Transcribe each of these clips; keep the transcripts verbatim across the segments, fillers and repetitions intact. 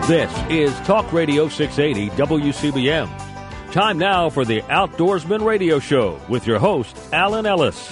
This is Talk Radio six eighty W C B M. Time now for the Outdoorsman Radio Show with your host, Alan Ellis.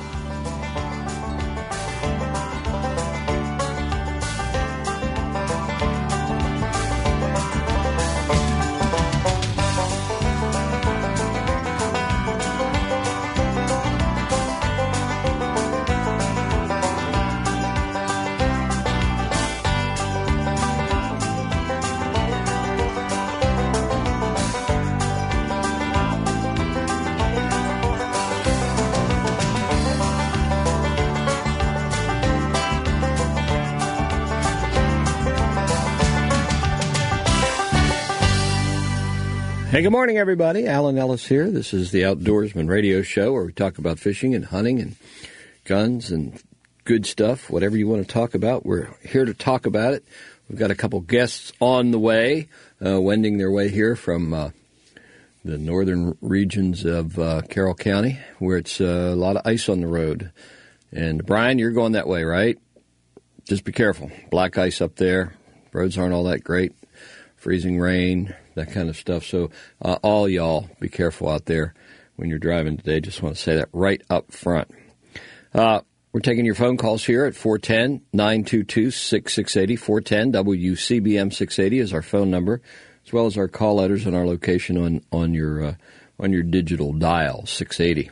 Hey, good morning, everybody. Alan Ellis here. This is the Outdoorsman Radio Show where we talk about fishing and hunting and guns and good stuff. Whatever you want to talk about, we're here to talk about it. We've got a couple guests on the way, uh, wending their way here from uh, the northern regions of uh, Carroll County, where it's uh, a lot of ice on the road. And, Brian, you're going that way, right? Just be careful. Black ice up there. Roads aren't all that great. Freezing rain, that kind of stuff. So uh, all y'all, be careful out there when you're driving today. Just want to say that right up front. Uh, we're taking your phone calls here at four one zero, nine two two, six six eight zero. four one zero W C B M six eighty is our phone number, as well as our call letters and our location on, on your uh, on your digital dial, six eighty.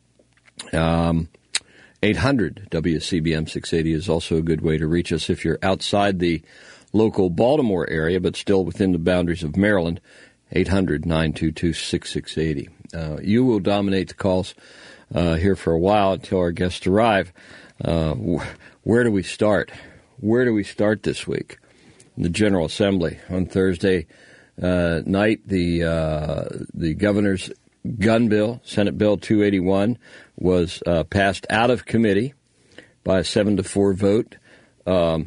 Um, eight hundred W C B M six eighty is also a good way to reach us if you're outside the local Baltimore area, but still within the boundaries of Maryland. Eight hundred, nine two two, six six eight zero. Uh, you will dominate the calls uh, here for a while until our guests arrive. Uh, wh- where do we start? Where do we start this week? In the General Assembly on Thursday uh, night, the uh, the governor's gun bill, Senate Bill two eighty-one, was uh, passed out of committee by a seven to four vote. Um,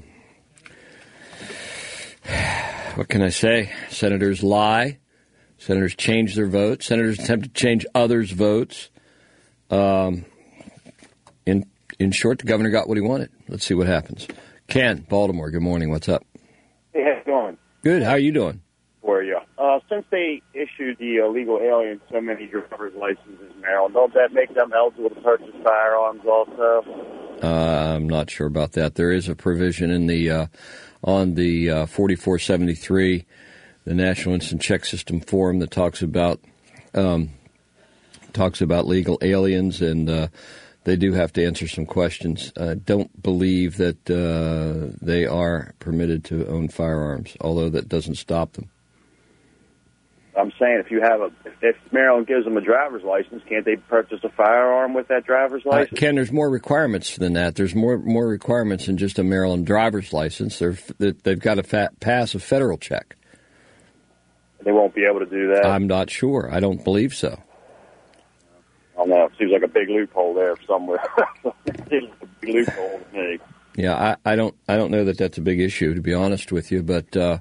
What can I say? Senators lie. Senators change their votes. Senators attempt to change others' votes. Um, in in short, the governor got what he wanted. Let's see what happens. Ken, Baltimore, good morning. What's up? Hey, how's it going? Good. How are you doing? Where are you? Uh, since they issued the illegal aliens so many driver's licenses in Maryland, don't that make them eligible to purchase firearms also? Uh, I'm not sure about that. There is a provision in the uh, on the uh, forty-four seventy-three, the National Instant Check System form that talks about um, talks about legal aliens, and uh, they do have to answer some questions. I don't believe that uh, they are permitted to own firearms, although that doesn't stop them. I'm saying if you have a, if Maryland gives them a driver's license, can't they purchase a firearm with that driver's license? Uh, Ken, there's more requirements than that. There's more more requirements than just a Maryland driver's license. They're, they've got to fa- pass a federal check. They won't be able to do that? I'm not sure. I don't believe so. I don't know. It seems like a big loophole there somewhere. It seems like a big loophole to me. Yeah, I, I don't I don't know that that's a big issue, to be honest with you, but... Uh,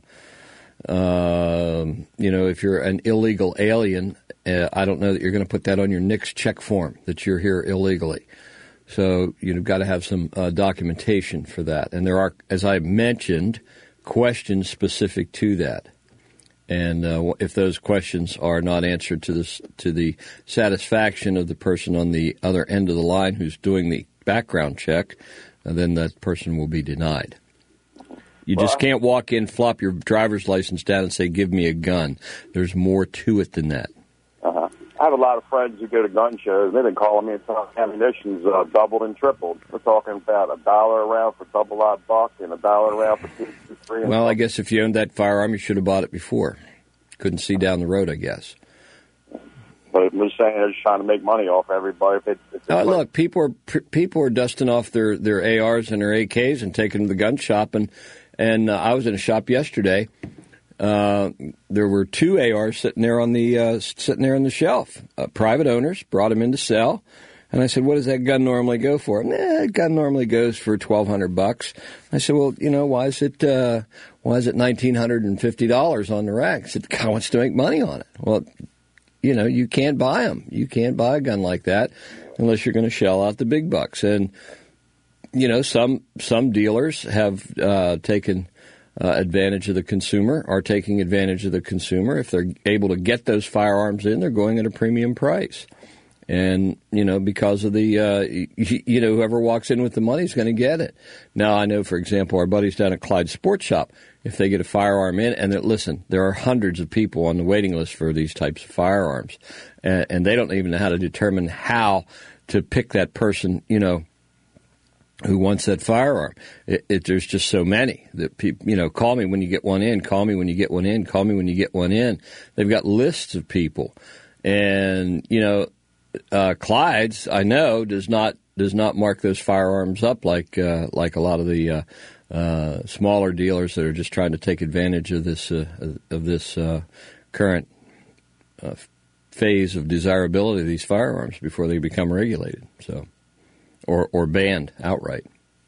Um, you know, if you're an illegal alien, uh, I don't know that you're going to put that on your N I C S check form, that you're here illegally. So you've got to have some uh, documentation for that. And there are, as I mentioned, questions specific to that. And uh, if those questions are not answered to the, to the satisfaction of the person on the other end of the line who's doing the background check, uh, then that person will be denied. You just can't walk in, flop your driver's license down and say, give me a gun. There's more to it than that. Uh-huh. I have a lot of friends who go to gun shows. They've been calling me and telling me ammunition's uh, doubled and tripled. We're talking about a dollar a round for double-aught buck and a dollar a round for two, two, three. Well, I guess if you owned that firearm, you should have bought it before. Couldn't see down the road, I guess. But I'm just saying they're just trying to make money off everybody. If it, if uh, look, people are people are dusting off their, their A Rs and their A Ks and taking them to the gun shop. And, and uh, I was in a shop yesterday. Uh, there were two A Rs sitting there on the uh, sitting there on the shelf. Uh, private owners brought them in to sell. And I said, what does that gun normally go for? Nah, that gun normally goes for twelve hundred bucks. I said, well, you know, why is it uh, why is it nineteen hundred and fifty dollars on the rack? I said, the guy wants to make money on it. Well, you know, you can't buy them. You can't buy a gun like that unless you're going to shell out the big bucks. And you know, some some dealers have uh, taken uh, advantage of the consumer, are taking advantage of the consumer. If they're able to get those firearms in, they're going at a premium price. And, you know, because of the, uh, you, you know, whoever walks in with the money is going to get it. Now, I know, for example, our buddies down at Clyde Sports Shop, if they get a firearm in, and listen, there are hundreds of people on the waiting list for these types of firearms, and, and they don't even know how to determine how to pick that person, you know, who wants that firearm. It, it, there's just so many that people, you know, call me when you get one in, call me when you get one in, call me when you get one in. They've got lists of people. And, you know, uh, Clyde's, I know, does not does not mark those firearms up like uh, like a lot of the uh, uh, smaller dealers that are just trying to take advantage of this uh, of this uh, current uh, phase of desirability of these firearms before they become regulated. So. Or, or banned outright.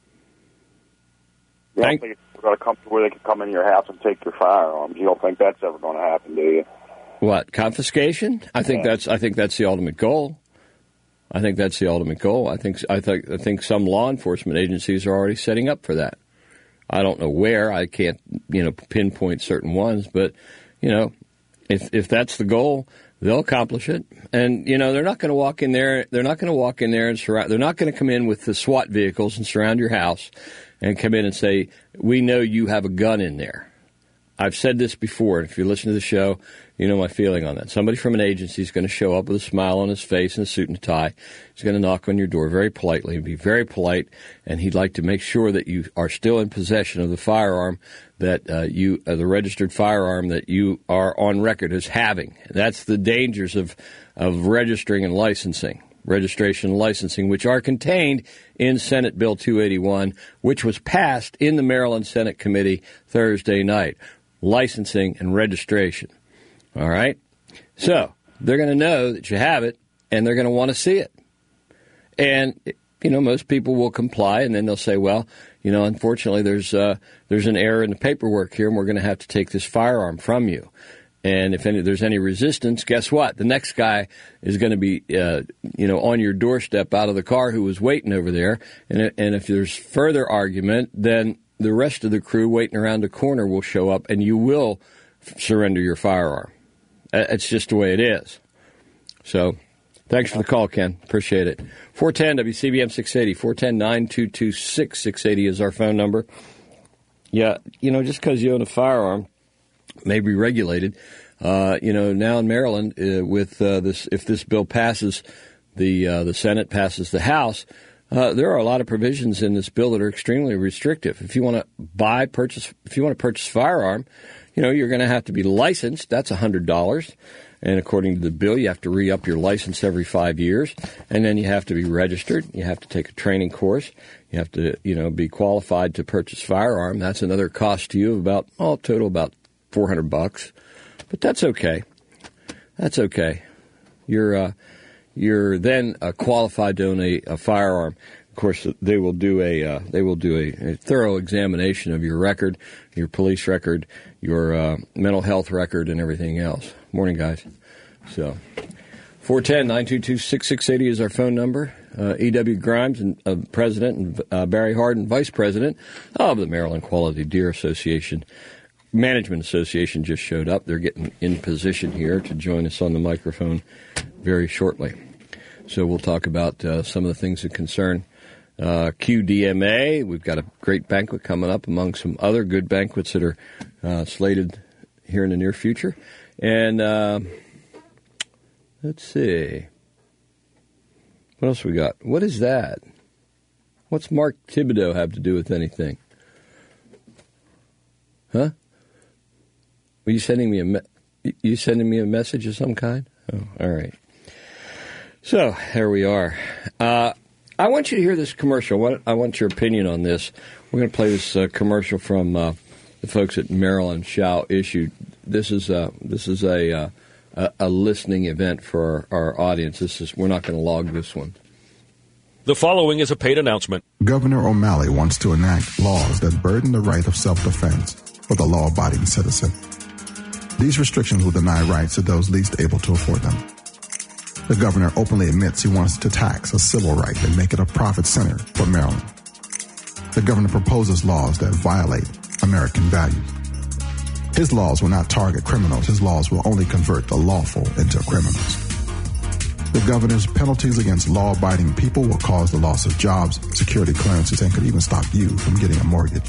You don't think it's going to come to where they can come in your house and take your firearms? You don't think that's ever going to happen, do you? What, confiscation? I think yeah. that's I think that's the ultimate goal. I think that's the ultimate goal. I think I think I think some law enforcement agencies are already setting up for that. I don't know where. I can't you know pinpoint certain ones, but you know if if that's the goal, they'll accomplish it. And, you know, they're not going to walk in there. They're not going to walk in there and surround. They're not going to come in with the SWAT vehicles and surround your house and come in and say, we know you have a gun in there. I've said this before. And if you listen to the show, you know my feeling on that. Somebody from an agency is going to show up with a smile on his face and a suit and a tie. He's going to knock on your door very politely and be very polite. And he'd like to make sure that you are still in possession of the firearm that uh, you, uh, the registered firearm that you are on record as having. That's the dangers of, of registering and licensing, registration and licensing, which are contained in Senate Bill two eighty-one, which was passed in the Maryland Senate Committee Thursday night. Licensing and registration. All right? So they're going to know that you have it, and they're going to want to see it. And, you know, most people will comply, and then they'll say, well, you know, unfortunately, there's uh, there's an error in the paperwork here, and we're going to have to take this firearm from you. And if any, there's any resistance, guess what? The next guy is going to be, uh, you know, on your doorstep out of the car who was waiting over there. And, and if there's further argument, then the rest of the crew waiting around the corner will show up, and you will f- surrender your firearm. It's just the way it is. So thanks for the call, Ken. Appreciate it. four one zero W C B M six eighty, four one zero, nine two two six, six eight zero is our phone number. Yeah, you know, just because you own a firearm may be regulated. Uh, you know, now in Maryland, uh, with uh, this, if this bill passes, the uh, the Senate passes the House, Uh, there are a lot of provisions in this bill that are extremely restrictive. If you want to buy, purchase, if you want to purchase a firearm, you know, you're going to have to be licensed. That's one hundred dollars. And according to the bill, you have to re-up your license every five years. And then you have to be registered. You have to take a training course. You have to, you know, be qualified to purchase a firearm. That's another cost to you of about, oh, total about four hundred bucks. But that's okay. That's okay. You're, uh, You're then uh, qualified to own a, a firearm. Of course, they will do a uh, they will do a, a thorough examination of your record, your police record, your uh, mental health record, and everything else. Morning, guys. So, four one zero, nine two two, six six eight zero is our phone number. Uh, E W. Grimes, and, uh, President, and uh, Barry Hardin, Vice President of the Maryland Quality Deer Association. Management Association just showed up. They're getting in position here to join us on the microphone very shortly. So we'll talk about uh, some of the things that concern uh, Q D M A. We've got a great banquet coming up among some other good banquets that are uh, slated here in the near future. And uh, let's see. What else we got? What is that? What's Mark Thibodeau have to do with anything? Huh? Were you sending me a me- you sending me a message of some kind? Oh, all right. So, there we are. Uh, I want you to hear this commercial. What, I want your opinion on this. We're going to play this uh, commercial from uh, the folks at Maryland Shall Issue. This is, uh, this is a, uh, a a listening event for our, our audience. This is We're not going to log this one. The following is a paid announcement. Governor O'Malley wants to enact laws that burden the right of self-defense for the law-abiding citizen. These restrictions will deny rights to those least able to afford them. The governor openly admits he wants to tax a civil right and make it a profit center for Maryland. The governor proposes laws that violate American values. His laws will not target criminals. His laws will only convert the lawful into criminals. The governor's penalties against law-abiding people will cause the loss of jobs, security clearances, and could even stop you from getting a mortgage.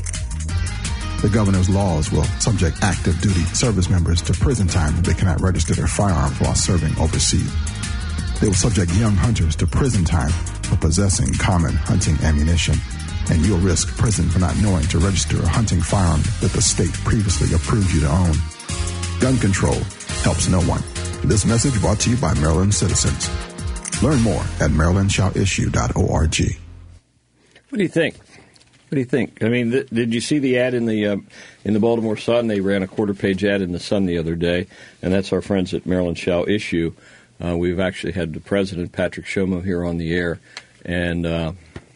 The governor's laws will subject active duty service members to prison time if they cannot register their firearms while serving overseas. They will subject young hunters to prison time for possessing common hunting ammunition, and you'll risk prison for not knowing to register a hunting firearm that the state previously approved you to own. Gun control helps no one. This message brought to you by Maryland citizens. Learn more at maryland shall issue dot org. What do you think? What do you think? I mean, th- did you see the ad in the uh, in the Baltimore Sun? They ran a quarter-page ad in the Sun the other day, and that's our friends at Maryland Shall Issue. Uh, we've actually had the president, Patrick Shomo, here on the air, and uh,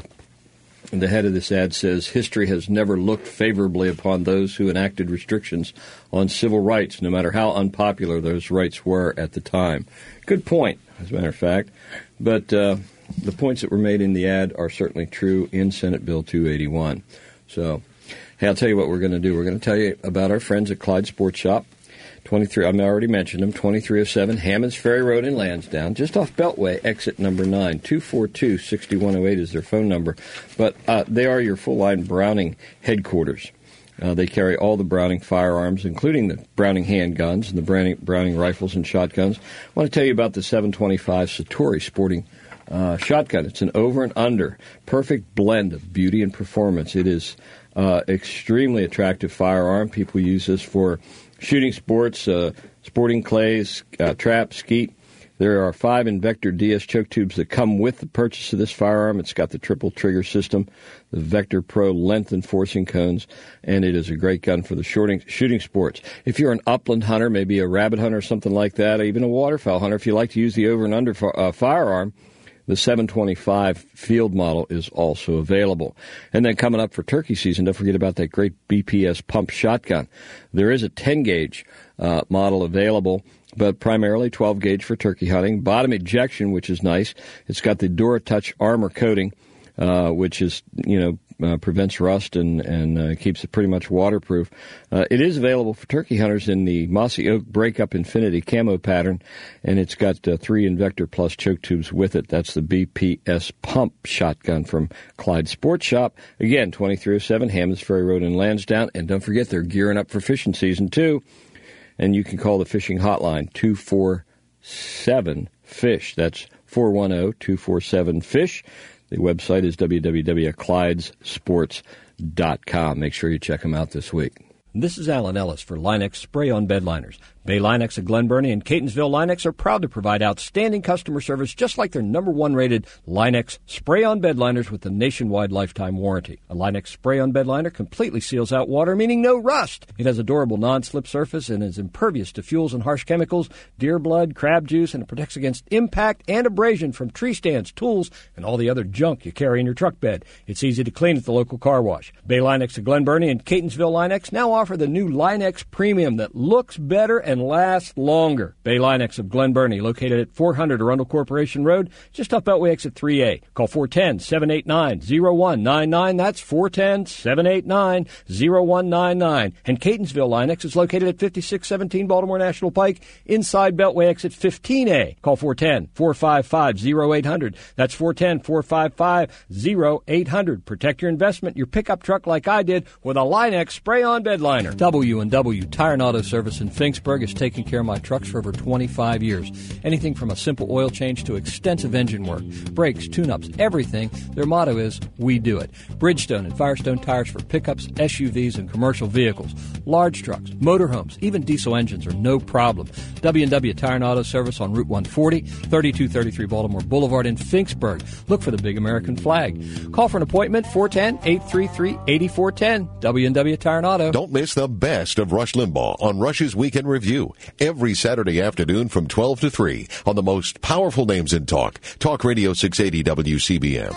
the head of this ad says, history has never looked favorably upon those who enacted restrictions on civil rights, no matter how unpopular those rights were at the time. Good point, as a matter of fact. But uh, the points that were made in the ad are certainly true in Senate Bill two eighty-one. So, hey, I'll tell you what we're going to do. We're going to tell you about our friends at Clyde Sports Shop. twenty-three, I already mentioned them, twenty-three oh seven Hammonds Ferry Road in Lansdowne, just off Beltway, exit number nine. two four two, six one oh eight is their phone number. But uh, they are your full-line Browning headquarters. Uh, they carry all the Browning firearms, including the Browning handguns and the Browning, Browning rifles and shotguns. I want to tell you about the seven twenty-five Satori sporting uh, shotgun. It's an over and under, perfect blend of beauty and performance. It is uh, extremely attractive firearm. People use this for shooting sports, uh, sporting clays, uh, trap, skeet. There are five Invector D S choke tubes that come with the purchase of this firearm. It's got the triple trigger system, the Vector Pro length enforcing cones, and it is a great gun for the shooting, shooting sports. If you're an upland hunter, maybe a rabbit hunter or something like that, or even a waterfowl hunter, if you like to use the over and under fi- uh, firearm, the seven twenty-five field model is also available. And then coming up for turkey season, don't forget about that great B P S pump shotgun. There is a ten gauge uh, model available, but primarily twelve gauge for turkey hunting. Bottom ejection, which is nice. It's got the DuraTouch armor coating, uh, which is, you know, uh, prevents rust and, and uh, keeps it pretty much waterproof. Uh, it is available for turkey hunters in the Mossy Oak Breakup Infinity camo pattern, and it's got uh, three Invector Plus choke tubes with it. That's the B P S pump shotgun from Clyde Sports Shop. Again, twenty-three oh seven Hammonds Ferry Road in Lansdowne. And don't forget, they're gearing up for fishing season, too. And you can call the fishing hotline, two four seven FISH. That's four one zero, two four seven FISH. The website is w w w dot clydes sports dot com. Make sure you check them out this week. This is Alan Ellis for Line-X Spray-On Bed Liners. Bay Line-X of Glen Burnie and Catonsville Line-X are proud to provide outstanding customer service, just like their number one rated Line-X Spray-On Bed Liners with a nationwide lifetime warranty. A Line-X Spray-On Bed Liner completely seals out water, meaning no rust. It has a durable non-slip surface and is impervious to fuels and harsh chemicals, deer blood, crab juice, and it protects against impact and abrasion from tree stands, tools, and all the other junk you carry in your truck bed. It's easy to clean at the local car wash. Bay Line-X of Glen Burnie and Catonsville Line-X now offer the new Line-X Premium that looks better and lasts longer. Bay Line-X of Glen Burnie, located at four hundred Arundel Corporation Road, just off Beltway exit three A. Call four one zero, seven eight nine, zero one nine nine. That's four one zero, seven eight nine, zero one nine nine. And Catonsville Line-X is located at fifty-six seventeen Baltimore National Pike, inside Beltway exit fifteen A. Call four one zero, four five five, zero eight zero zero. That's four one zero, four five five, zero eight zero zero. Protect your investment, your pickup truck like I did, with a Line-X Spray-On Bed Liner. W and W Tire and Auto Service in Finksburg is taking care of my trucks for over twenty-five years. Anything from a simple oil change to extensive engine work, brakes, tune-ups, everything. Their motto is, we do it. Bridgestone and Firestone tires for pickups, S U Vs, and commercial vehicles. Large trucks, motorhomes, even diesel engines are no problem. W and W Tire and Auto Service on Route one forty, thirty-two thirty-three Baltimore Boulevard in Finksburg. Look for the big American flag. Call for an appointment, four one zero, eight three three, eight four one zero. W and W Tire and Auto. Don't miss the best of Rush Limbaugh on Rush's Weekend Review every Saturday afternoon from twelve to three on the most powerful names in talk. Talk Radio six eighty W C B M.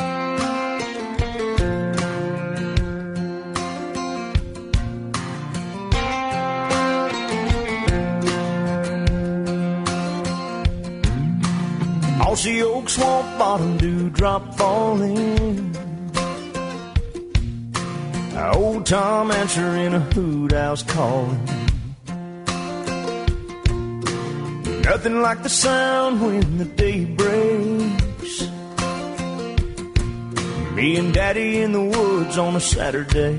Mossy Oak, Swamp Bottom, dewdrop falling. Old Tom answering a hoot house calling. Nothing like the sound when the day breaks. Me and Daddy in the woods on a Saturday.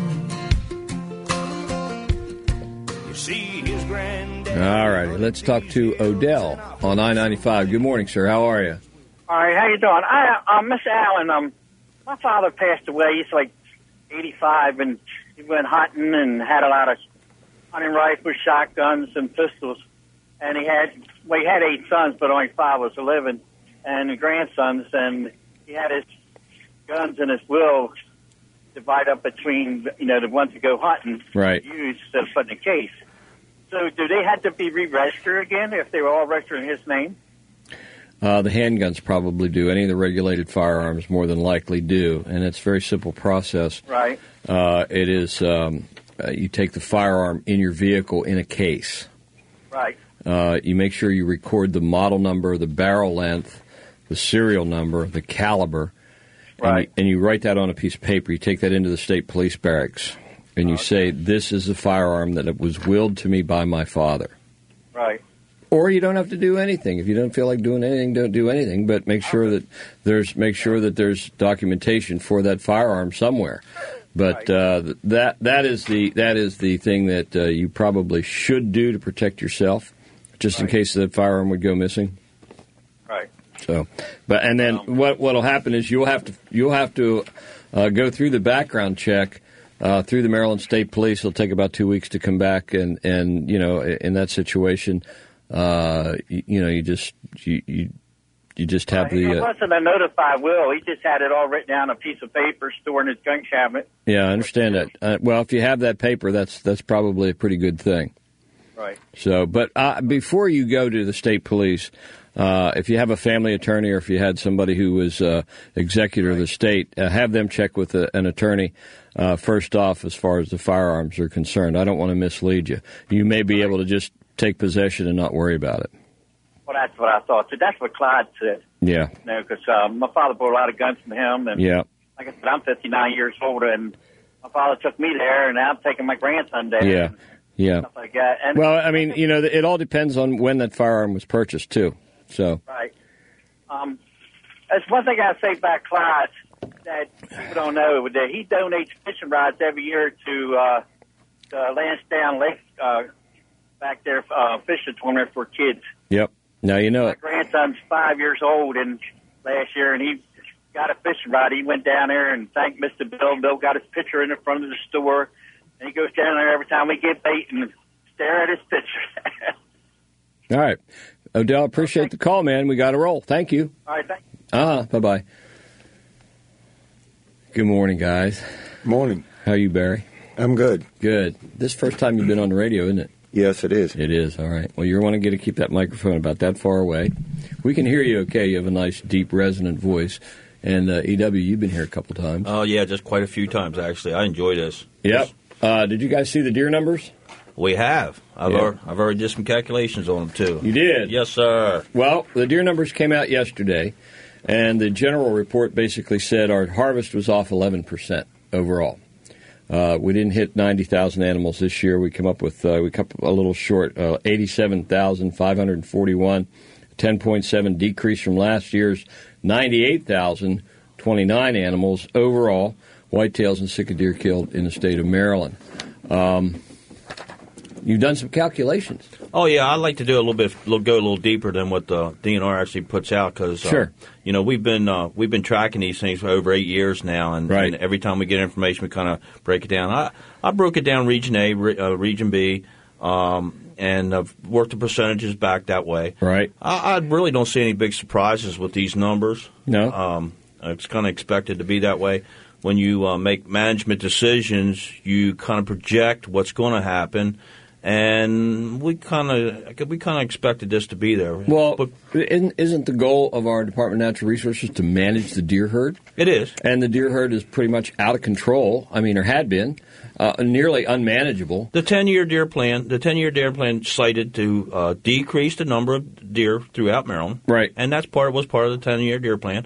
You see his granddad. All righty, let's talk to Odell on I ninety-five. Good morning, sir. How are you? All right, how you doing? I, uh, Miss Allen, um, my father passed away. He's like eighty-five, and he went hunting and had a lot of hunting rifles, shotguns, and pistols. And he had, well, he had eight sons, but only five was living, and grandsons. And he had his guns in his will divide up between, you know, the ones to go hunting, right? Use instead of putting in a case. So, do they have to be re-registered again if they were all registered in his name? Uh, the handguns probably do. Any of the regulated firearms more than likely do, and it's a very simple process. Right. Uh, it is um, uh, you take the firearm in your vehicle in a case. Right. Uh, you make sure you record the model number, the barrel length, the serial number, the caliber, right. and, you, and you write that on a piece of paper. You take that into the state police barracks, and you okay. say, this is the firearm that was willed to me by my father. Right. Or you don't have to do anything. If you don't feel like doing anything, don't do anything. But make sure okay. that there's make sure that there's documentation for that firearm somewhere. But uh, that that is the that is the thing that uh, you probably should do to protect yourself, just right. in case that firearm would go missing. Right. So, but and then um, what what'll happen is you'll have to you'll have to uh, go through the background check uh, through the Maryland State Police. It'll take about two weeks to come back, and, and you know in that situation, uh, you, you know you just you. you You just have uh, the. It uh, wasn't a notified will. He just had it all written down on a piece of paper, stored in his gun cabinet. Yeah, I understand that. Uh, well, if you have that paper, that's that's probably a pretty good thing. Right. So, but uh, before you go to the state police, uh, if you have a family attorney or if you had somebody who was uh, executor right. of the state, uh, have them check with a, an attorney uh, first off as far as the firearms are concerned. I don't want to mislead you. You may be right. able to just take possession and not worry about it. Well, that's what I thought. So that's what Clyde said. Yeah. You know, because uh, my father bought a lot of guns from him. And yeah. like I said, I'm fifty-nine years old, and my father took me there, and now I'm taking my grandson there. Yeah. Yeah. Stuff like that. And well, I mean, you know, it all depends on when that firearm was purchased, too. So. Right. Um, that's one thing I say about Clyde that people don't know, that he donates fishing rods every year to uh, the Lansdowne Lake uh, back there, uh, fishing tournament for kids. Yep. Now you know My it. grandson's five years old, and last year, and he got a fishing rod. He went down there and thanked Mister Bill. Bill got his picture in the front of the store, and he goes down there every time we get bait and stare at his picture. All right. Odell, appreciate the call, man. We got to roll. Thank you. All right, thank you. Ah, bye-bye. Good morning, guys. Morning. How are you, Barry? I'm good. Good. This is the first time you've been on the radio, isn't it? Yes, it is. It is. All right. Well, you want to get to keep that microphone about that far away. We can hear you okay. You have a nice, deep, resonant voice. And uh, E W, you've been here a couple times. Oh, yeah, just quite a few times, actually. I enjoy this. Yep. Uh, did you guys see the deer numbers? We have. I've, yeah. already, I've already did some calculations on them, too. You did? Yes, sir. Well, the deer numbers came out yesterday, and the general report basically said our harvest was off eleven percent overall. Uh, we didn't hit ninety thousand animals this year. We come up with, uh, we come up a little short, uh, eighty-seven thousand five hundred forty-one, ten point seven decrease from last year's ninety-eight thousand twenty-nine animals overall, whitetails and sick deer killed in the state of Maryland. Um, you've done some calculations. Oh, yeah, I'd like to do a little bit, go a little deeper than what the D N R actually puts out because, uh, sure. you know, we've been uh, we've been tracking these things for over eight years now, and, right. and every time we get information, we kind of break it down. I, I broke it down Region A, uh, Region B, um, and I've worked the percentages back that way. Right. I, I really don't see any big surprises with these numbers. No. Um, it's kind of expected to be that way. When you uh, make management decisions, you kind of project what's going to happen. And we kind of we kind of expected this to be there. Well, but isn't the goal of our Department of Natural Resources to manage the deer herd? It is. And the deer herd is pretty much out of control. I mean, or had been, uh, nearly unmanageable. The ten-year deer plan, the ten-year deer plan cited to uh, decrease the number of deer throughout Maryland. Right. And that's part was part of the ten-year deer plan.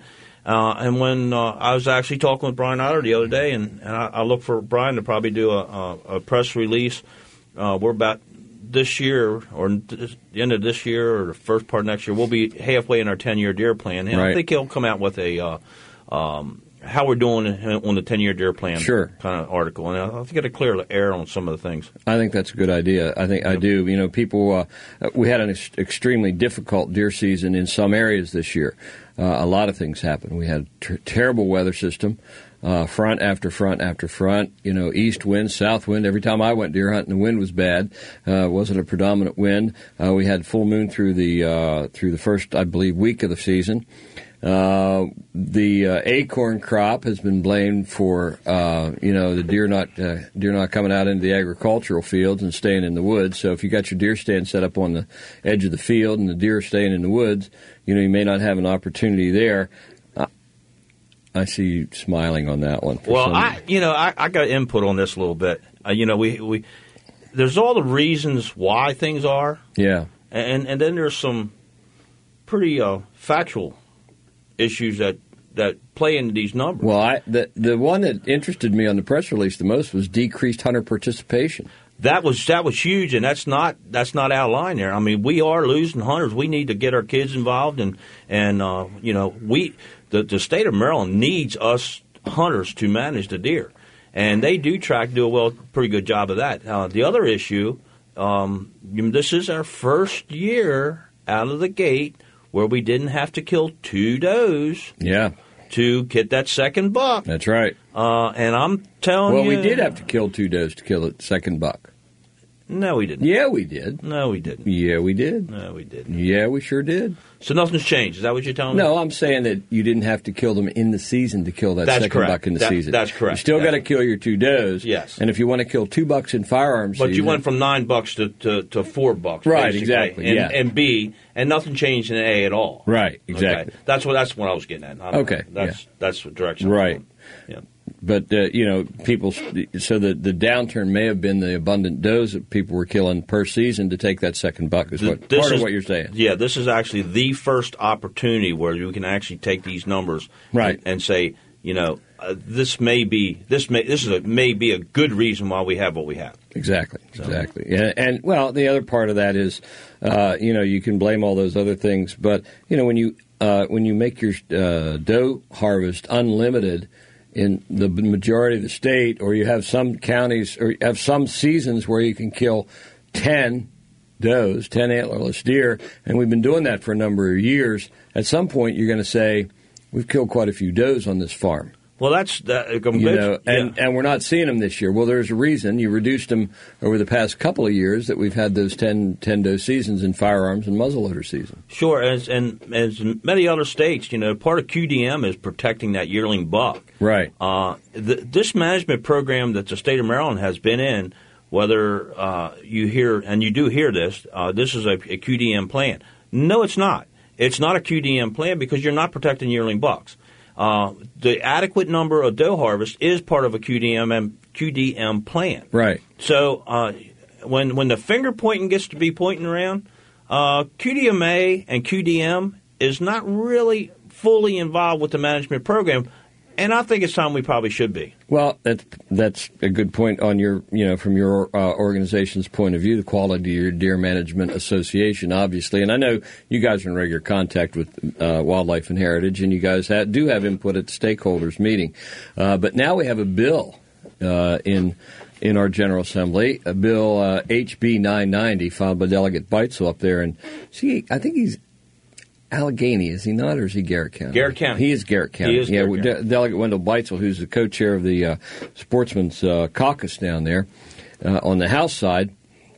Uh, and when uh, I was actually talking with Brian Otter the other day, and, and I, I look for Brian to probably do a, a, a press release. Uh, we're about this year, or the end of this year, or the first part of next year, we'll be halfway in our ten-year deer plan. And right. I think he'll come out with a uh, um, how we're doing on the ten-year deer plan sure. kind of article. And I think it'll clear the air on some of the things. I think that's a good idea. I think yeah. I do. You know, people, uh, we had an ex- extremely difficult deer season in some areas this year. Uh, a lot of things happened. We had a ter- terrible weather system. Uh, front after front after front, you know, east wind, south wind. Every time I went deer hunting, the wind was bad. Uh, wasn't a predominant wind. Uh, we had full moon through the uh, through the first, I believe, week of the season. Uh, the uh, acorn crop has been blamed for, uh, you know, the deer not uh, deer not coming out into the agricultural fields and staying in the woods. So if you got your deer stand set up on the edge of the field and the deer are staying in the woods, you know, you may not have an opportunity there. I see you smiling on that one. Well, I, you know, I, I got input on this a little bit. Uh, you know, we, we there's all the reasons why things are. Yeah. And and then there's some pretty uh, factual issues that, that play into these numbers. Well, I, the the one that interested me on the press release the most was decreased hunter participation. That was that was huge, and that's not that's not out of line there. I mean, we are losing hunters. We need to get our kids involved, and and uh, you know, we the the state of Maryland needs us hunters to manage the deer, and they do track do a well pretty good job of that. Uh, the other issue, um, this is our first year out of the gate where we didn't have to kill two does. Yeah. To get that second buck. That's right. Uh, and I'm telling well, you... Well, we did have to kill two does to kill the second buck. No, we didn't. Yeah, we did. No, we didn't. Yeah, we did. No, we didn't. Yeah, we sure did. So nothing's changed. Is that what you're telling me? No, I'm saying that you didn't have to kill them in the season to kill that that's second correct. buck in the that, season. That's correct. You still got to kill your two does. Yes. And if you want to kill two bucks in firearms But season, you went from nine bucks to, to, to four bucks. Right, basically. exactly. And, yeah. and B, and nothing changed in A at all. Right, exactly. Okay. That's what that's what I was getting at. I okay. That's yeah. that's the direction. Right. Yeah. But, uh, you know, people, so the, the downturn may have been the abundant does that people were killing per season to take that second buck, is what, this part is, of what you're saying. Yeah, this is actually the first opportunity where you can actually take these numbers right. and, and say, you know, uh, this may be, this may, this is a, may be a good reason why we have what we have. Exactly, so. exactly. Yeah, and, well, the other part of that is, uh, you know, you can blame all those other things, but, you know, when you, uh, when you make your uh, doe harvest unlimited, in the majority of the state, or you have some counties, or you have some seasons where you can kill ten does, ten antlerless deer, and we've been doing that for a number of years. At some point, you're going to say, we've killed quite a few does on this farm. Well, that's that. I'm you know, yeah. and and we're not seeing them this year. Well, there's a reason. You reduced them over the past couple of years that we've had those ten, ten doe seasons in firearms and muzzleloader season. Sure, as and as in many other states, you know, part of Q D M is protecting that yearling buck. Right. Uh, the, this management program that the state of Maryland has been in, whether uh, you hear and you do hear this, uh, this is a, a Q D M plan. No, it's not. It's not a Q D M plan because you're not protecting yearling bucks. Uh, the adequate number of doe harvest is part of a Q D M Q D M plan. Right. So uh, when when the finger pointing gets to be pointing around, uh, Q D M A and Q D M is not really fully involved with the management program, and I think it's time we probably should be. Well, that's that's a good point on your you know from your uh, organization's point of view, the Quality of Your Deer Management Association, obviously, and I know you guys are in regular contact with uh, Wildlife and Heritage, and you guys have, do have input at the stakeholders meeting. Uh, but now we have a bill uh, in in our General Assembly, a bill uh, H B nine ninety, filed by Delegate Beitzel up there, and see, I think he's Allegheny, is he not, or is he Garrett County? Garrett County. He is Garrett County. He is yeah, Garrett County. De- Delegate Wendell Beitzel, who's the co-chair of the uh, Sportsman's uh, Caucus down there uh, on the House side,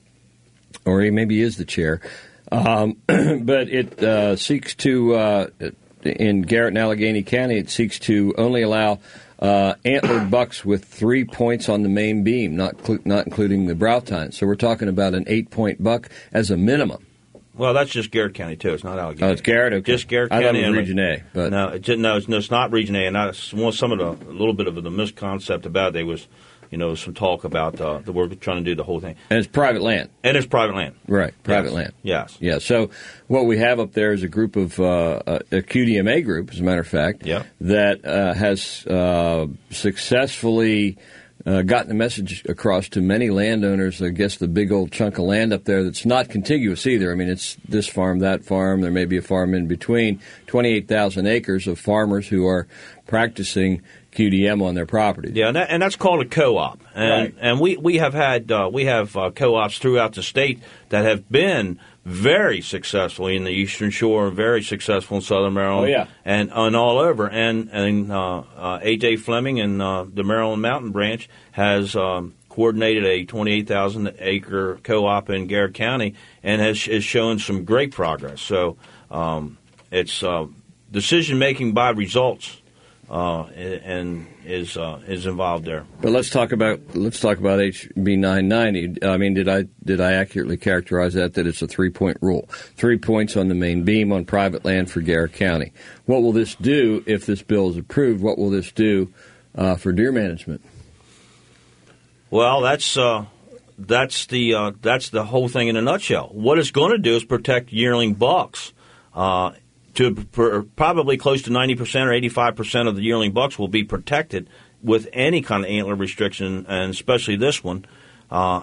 or he maybe is the chair. Um, but it uh, seeks to, uh, in Garrett and Allegheny County, it seeks to only allow uh, antlered bucks with three points on the main beam, not cl- not including the brow tine. So we're talking about an eight-point buck as a minimum. Well, that's just Garrett County, too. It's not Allegheny. Oh, it's Garrett? Okay. Just Garrett I County. thought it was Region A. But no, it, no, it's, no, it's not Region A. And that's one, some of the, a little bit of the misconcept about it. They was you know, some talk about uh, the work trying to do the whole thing. And it's private land. And it's private land. Right, private yes. land. Yes. Yeah, so what we have up there is a group of, uh, a Q D M A group, as a matter of fact, yeah. that uh, has uh, successfully uh, gotten the message across to many landowners. I guess the big old chunk of land up there that's not contiguous either. I mean, it's this farm, that farm, there may be a farm in between, twenty-eight thousand acres of farmers who are practicing Q D M on their property. Yeah, and, that, and that's called a co-op. And right. and we, we have had uh, we have uh, co-ops throughout the state that have been very successful in the Eastern Shore, very successful in Southern Maryland, oh, yeah. and and all over. And and uh, uh, A J Fleming and uh, the Maryland Mountain Branch has um, coordinated a twenty-eight thousand acre co-op in Garrett County, and has is shown some great progress. So um, it's uh, decision making by results. Uh, and is uh, is involved there. But let's talk about let's talk about H B nine ninety. I mean, did I did I accurately characterize that that it's a three point rule? Three points on the main beam on private land for Garrett County. What will this do if this bill is approved? What will this do uh, for deer management? Well, that's uh, that's the uh, that's the whole thing in a nutshell. What it's going to do is protect yearling bucks. Uh, To pr- probably close to ninety percent or eighty-five percent of the yearling bucks will be protected with any kind of antler restriction, and especially this one. Uh,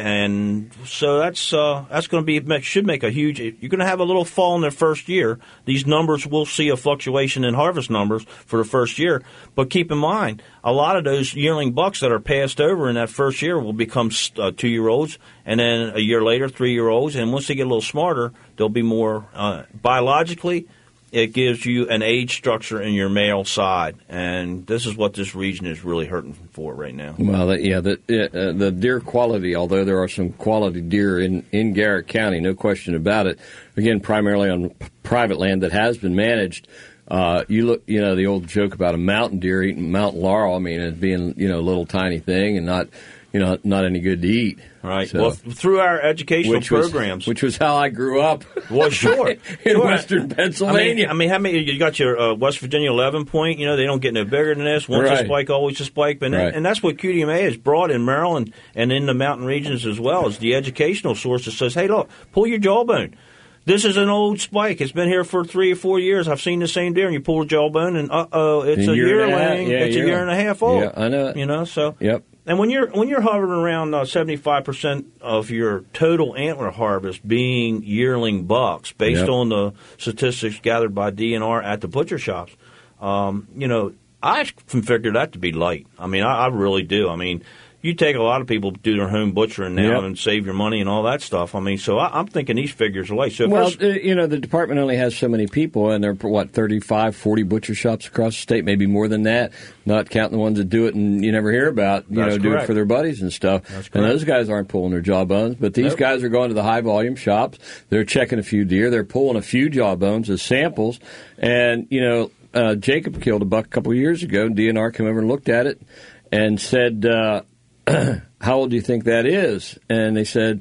and so that's uh, that's going to be should make a huge. You're going to have a little fall in the first year. These numbers will see a fluctuation in harvest numbers for the first year. But keep in mind, a lot of those yearling bucks that are passed over in that first year will become uh, two-year-olds, and then a year later, three-year-olds. And once they get a little smarter, they'll be more uh, biologically. It gives you an age structure in your male side, and this is what this region is really hurting for right now. Well, the, yeah, the uh, the deer quality, although there are some quality deer in, in Garrett County, no question about it, again, primarily on p- private land that has been managed. Uh, you look, you know, the old joke about a mountain deer eating mountain laurel, I mean, it being, you know, a little tiny thing and not, you know, not any good to eat. Right. So, well, through our educational which was, programs, which was how I grew up. Well, sure, in sure. Western Pennsylvania. I mean, I mean, how many you got your uh, West Virginia eleven point? You know, they don't get no bigger than this. Once right. a spike, always a spike. And, right. and that's what Q D M A has brought in Maryland and in the mountain regions as well, is the educational source that says, "Hey, look, pull your jawbone. This is an old spike. It's been here for three or four years. I've seen the same deer, and you pull the jawbone, and uh oh, it's a, a year yearling. Yeah, it's a year and a half old. Yeah, I know it. You know, so yep." And when you're when you're hovering around uh, seventy-five percent of your total antler harvest being yearling bucks, based yep. on the statistics gathered by D N R at the butcher shops, um, you know, I consider that to be light. I mean, I, I really do. I mean, you take a lot of people do their home butchering now yep. and save your money and all that stuff. I mean, so I, I'm thinking these figures are light. So well, uh, you know, the department only has so many people, and there are, what, thirty-five, forty butcher shops across the state, maybe more than that, not counting the ones that do it and you never hear about, you That's know, do correct. it for their buddies and stuff. And those guys aren't pulling their jawbones, but these nope. guys are going to the high-volume shops. They're checking a few deer. They're pulling a few jawbones as samples. And, you know, uh, Jacob killed a buck a couple of years ago, and D N R came over and looked at it and said, uh, how old do you think that is? And they said,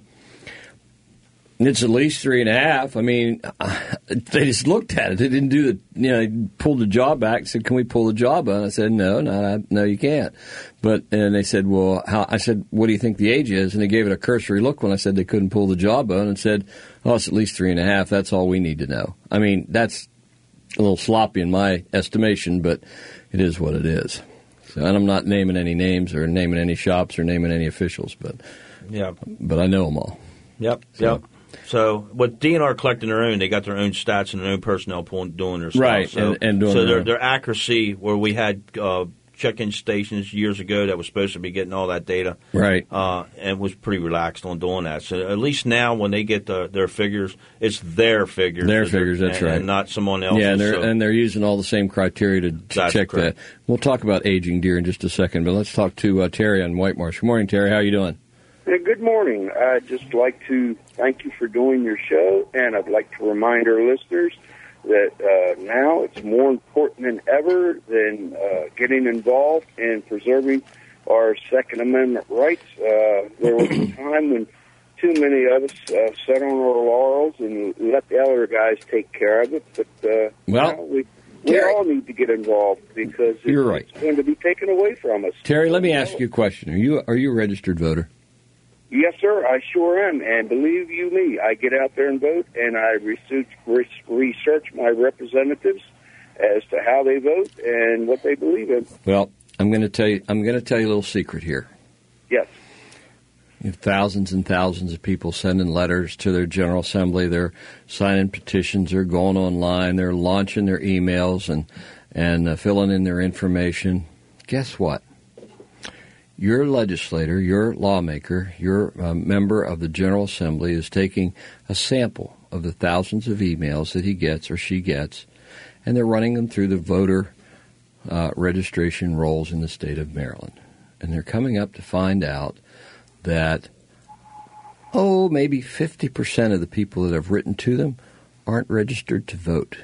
it's at least three and a half. I mean, they just looked at it. They didn't do the, you know, they pulled the jaw back and said, can we pull the jaw bone? I said, no, no, no, you can't. But, and they said, well, how? I said, what do you think the age is? And they gave it a cursory look when I said they couldn't pull the jaw bone and said, oh, it's at least three and a half. That's all we need to know. I mean, that's a little sloppy in my estimation, but it is what it is. So, and I'm not naming any names or naming any shops or naming any officials, but yeah, but I know them all. Yep, so. yep. So, with D N R collecting their own, they got their own stats and their own personnel pulling, doing their stuff. Right, So, and, and doing so their, their, their accuracy, where we had uh, check-in stations years ago that was supposed to be getting all that data, right, uh, and was pretty relaxed on doing that. So, at least now, when they get the, their figures, it's their figures, their figures. That's and, right, and not someone else's. Yeah, and they're so. and they're using all the same criteria to, to check correct. that. We'll talk about aging deer in just a second, but let's talk to uh, Terry on White Marsh. Good morning, Terry. How are you doing? Hey, good morning. I'd just like to thank you for doing your show, and I'd like to remind our listeners that uh, now it's more important than ever than uh, getting involved in preserving our Second Amendment rights. Uh, there was a time when too many of us uh, sat on our laurels and let the other guys take care of it, but uh, well, now we we Terry, all need to get involved because it's, You're right. it's going to be taken away from us. Terry, let me ask you a question. Are you are you a registered voter? Yes, sir, I sure am. And believe you me, I get out there and vote, and I research, research my representatives as to how they vote and what they believe in. Well, I'm going to tell you. I'm going to tell you a little secret here. Yes. You have thousands and thousands of people sending letters to their General Assembly. They're signing petitions. They're going online. They're launching their emails and and uh, filling in their information. Guess what? Your legislator, your lawmaker, your uh, member of the General Assembly is taking a sample of the thousands of emails that he gets or she gets, and they're running them through the voter uh, registration rolls in the state of Maryland. And they're coming up to find out that, oh, maybe fifty percent of the people that have written to them aren't registered to vote.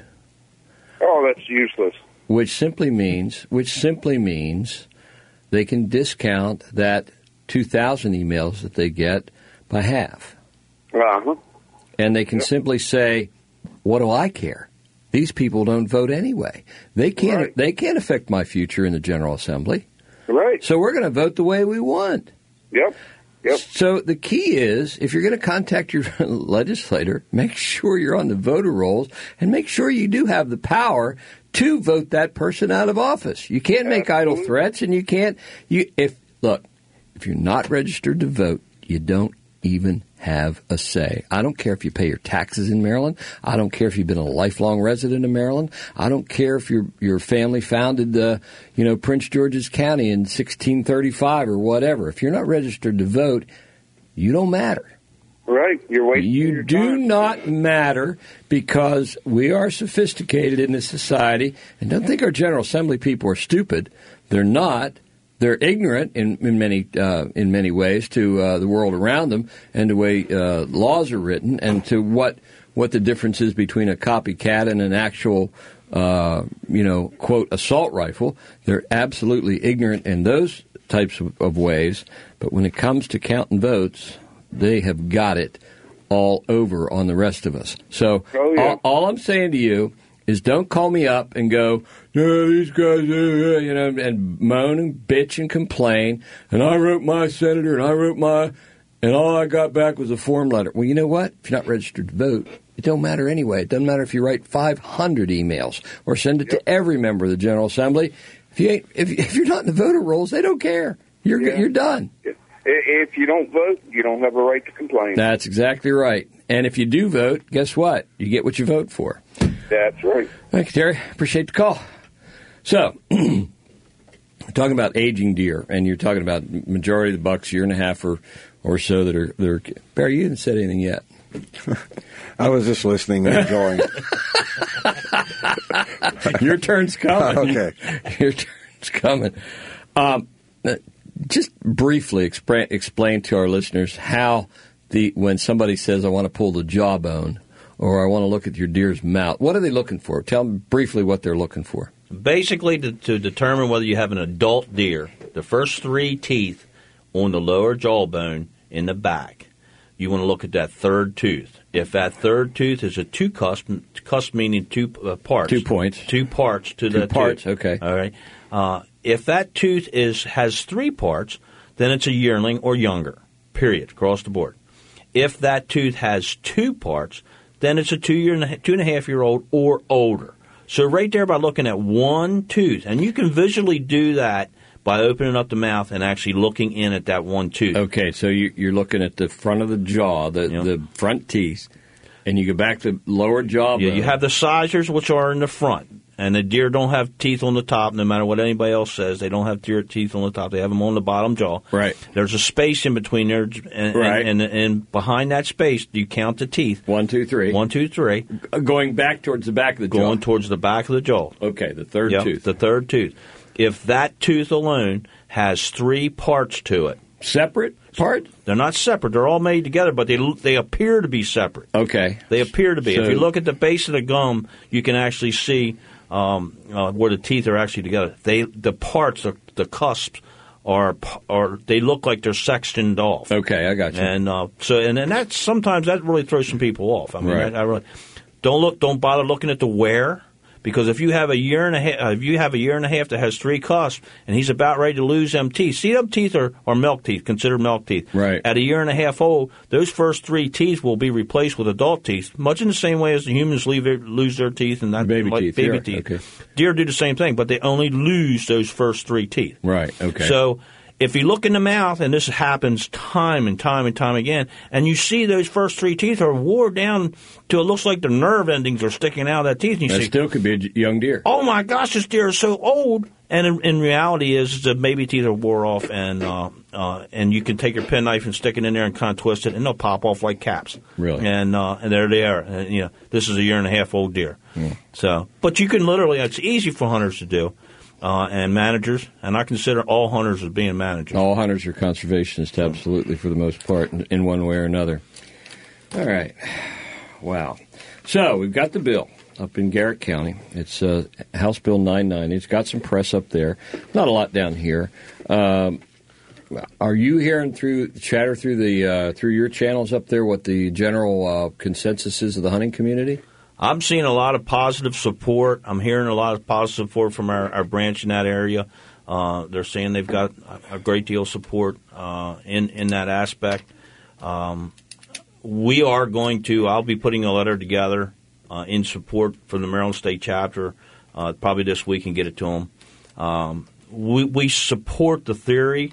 Oh, that's useless. Which simply means, which simply means they can discount that two thousand emails that they get by half. Uh-huh. And they can yep. simply say, what do I care? These people don't vote anyway. They can't, right. they can't affect my future in the General Assembly. Right. So we're going to vote the way we want. Yep. Yep. So the key is, if you're going to contact your legislator, make sure you're on the voter rolls and make sure you do have the power to vote that person out of office. You can't make Absolutely. idle threats, and you can't. You if look, if you're not registered to vote, you don't even have a say. I don't care if you pay your taxes in Maryland. I don't care if you've been a lifelong resident of Maryland. I don't care if your your family founded, uh, you know, Prince George's County in sixteen thirty-five or whatever. If you're not registered to vote, you don't matter. Right. You're wasting You your do time. not matter because we are sophisticated in this society. And don't think our General Assembly people are stupid. They're not. They're ignorant in, in many uh, in many ways to uh, the world around them and the way uh, laws are written and to what what the difference is between a copycat and an actual, uh, you know, quote, assault rifle. They're absolutely ignorant in those types of, of ways. But when it comes to counting votes, they have got it all over on the rest of us. So oh, yeah. all, all I'm saying to you is don't call me up and go, no, these guys, uh, you know, and moan and bitch and complain. And I wrote my senator and I wrote my, and all I got back was a form letter. Well, you know what? If you're not registered to vote, it don't matter anyway. It doesn't matter if you write five hundred emails or send it yep. to every member of the General Assembly. If you ain't, if, if you're not in the voter rolls, they don't care. You're Yeah. you're done. If you don't vote, you don't have a right to complain. That's exactly right. And if you do vote, guess what? You get what you vote for. That's right. Thank you, Terry. Appreciate the call. So, we're talking about aging deer, and you're talking about majority of the bucks, year and a half or, or so that are, that are... Barry, you haven't said anything yet. I was just listening and enjoying. Your turn's coming. Okay. Your turn's coming. Um, just briefly expra- explain to our listeners how the when somebody says, I want to pull the jawbone, or I want to look at your deer's mouth, what are they looking for? Tell them briefly what they're looking for. Basically, to, to determine whether you have an adult deer, the first three teeth on the lower jawbone in the back, you want to look at that third tooth. If that third tooth is a two cusp, cusp meaning two uh, parts. Two points. Two parts to Two the parts, tooth. okay. All right. Uh, if that tooth is has three parts, then it's a yearling or younger, period, across the board. If that tooth has two parts, then it's a two year and a, two and a half year old or older. So right there by looking at one tooth, and you can visually do that by opening up the mouth and actually looking in at that one tooth. Okay, so you, you're looking at the front of the jaw, the, Yep. the front teeth, and you go back to the lower jawbone. Yeah, you have the sizers, which are in the front. And the deer don't have teeth on the top, no matter what anybody else says. They don't have deer teeth on the top. They have them on the bottom jaw. Right. There's a space in between there, and, Right. and, and, and behind that space, you count the teeth. One, two, three. One, two, three. Going back towards the back of the jaw. Going towards the back of the jaw. Okay, the third Yep, tooth. the third tooth. If that tooth alone has three parts to it. Separate part? They're not separate. They're all made together, but they they appear to be separate. Okay. They appear to be. So- If you look at the base of the gum, you can actually see um, uh, where the teeth are actually together. They the parts, the, the cusps, are are they look like they're sectioned off. Okay, I got you. And uh, so and and that's sometimes that really throws some people off. I mean, Right. I, I really, don't look, don't bother looking at the wear. Because if you have a year and a half, uh, if you have a year and a half that has three cusps, and he's about ready to lose them teeth, see them teeth are, are milk teeth, considered milk teeth. Right. At a year and a half old, those first three teeth will be replaced with adult teeth, much in the same way as the humans leave their, lose their teeth and that baby like teeth. Baby Yeah, teeth. okay. Deer do the same thing, but they only lose those first three teeth. Right. Okay. So if you look in the mouth, and this happens time and time and time again, and you see those first three teeth are wore down to it looks like the nerve endings are sticking out of that teeth. And you that say, still could be a young deer. oh my gosh, this deer is so old. And in, in reality, is the baby teeth are wore off, and uh, uh, and you can take your penknife and stick it in there and kind of twist it, and they'll pop off like caps. Really? And uh, and there they are. And, you know, this is a year and a half old deer. Mm. So, but you can literally, it's easy for hunters to do. Uh, and managers, and I consider all hunters as being managers. All hunters are conservationists, absolutely, for the most part, in, in one way or another. All right. Wow. So we've got the bill up in Garrett County. It's uh, House Bill nine ninety. It's got some press up there. Not a lot down here. Um, are you hearing through chatter through the uh, through your channels up there what the general uh, consensus is of the hunting community? I'm seeing a lot of positive support. I'm hearing a lot of positive support from our, our branch in that area. Uh, they're saying they've got a great deal of support uh, in, in that aspect. Um, we are going to, I'll be putting a letter together uh, in support for the Maryland State Chapter uh, probably this week and get it to them. Um, we, we support the theory.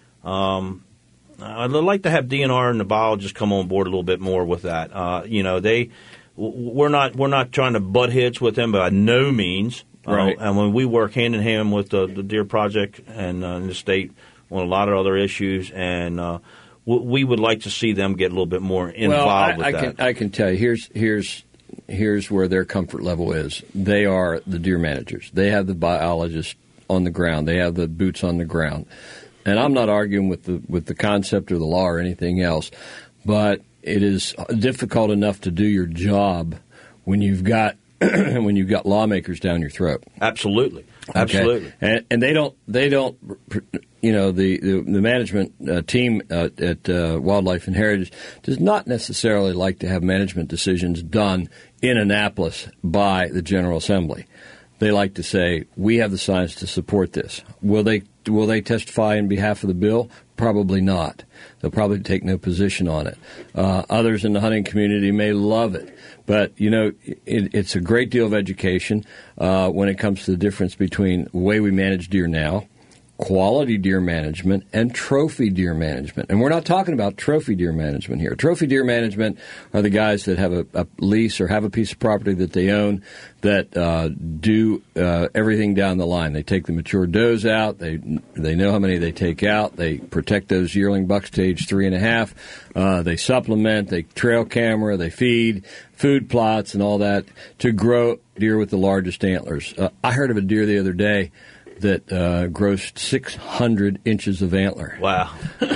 Um, I'd like to have D N R and the biologists come on board a little bit more with that. Uh, you know, they... We're not we're not trying to butt heads with them by no means. Right. Uh, and when we work hand in hand with the, the Deer Project and uh, the state on a lot of other issues, and uh, w- we would like to see them get a little bit more involved well, I, with I that. Can, I can tell you, here's here's here's where their comfort level is. They are the deer managers. They have the biologists on the ground. They have the boots on the ground. And I'm not arguing with the with the concept or the law or anything else, but it is difficult enough to do your job when you've got when you've got lawmakers down your throat. Absolutely, absolutely, okay? and, and they don't they don't you know the the, the management uh, team uh, at uh, Wildlife and Heritage does not necessarily like to have management decisions done in Annapolis by the General Assembly. They like to say, we have the science to support this. Will they will they testify in behalf of the bill? Probably not. They'll probably take no position on it. Uh, others in the hunting community may love it. But, you know, it, it's a great deal of education uh, when it comes to the difference between the way we manage deer now, quality deer management, and trophy deer management. And we're not talking about trophy deer management here. Trophy deer management are the guys that have a, a lease or have a piece of property that they own that uh, do uh, everything down the line. They take the mature does out. They they know how many they take out. They protect those yearling bucks to age three and a half. Uh, they supplement. They trail camera. They feed, food plots, and all that to grow deer with the largest antlers. Uh, I heard of a deer the other day that uh, grossed six hundred inches of antler. Wow.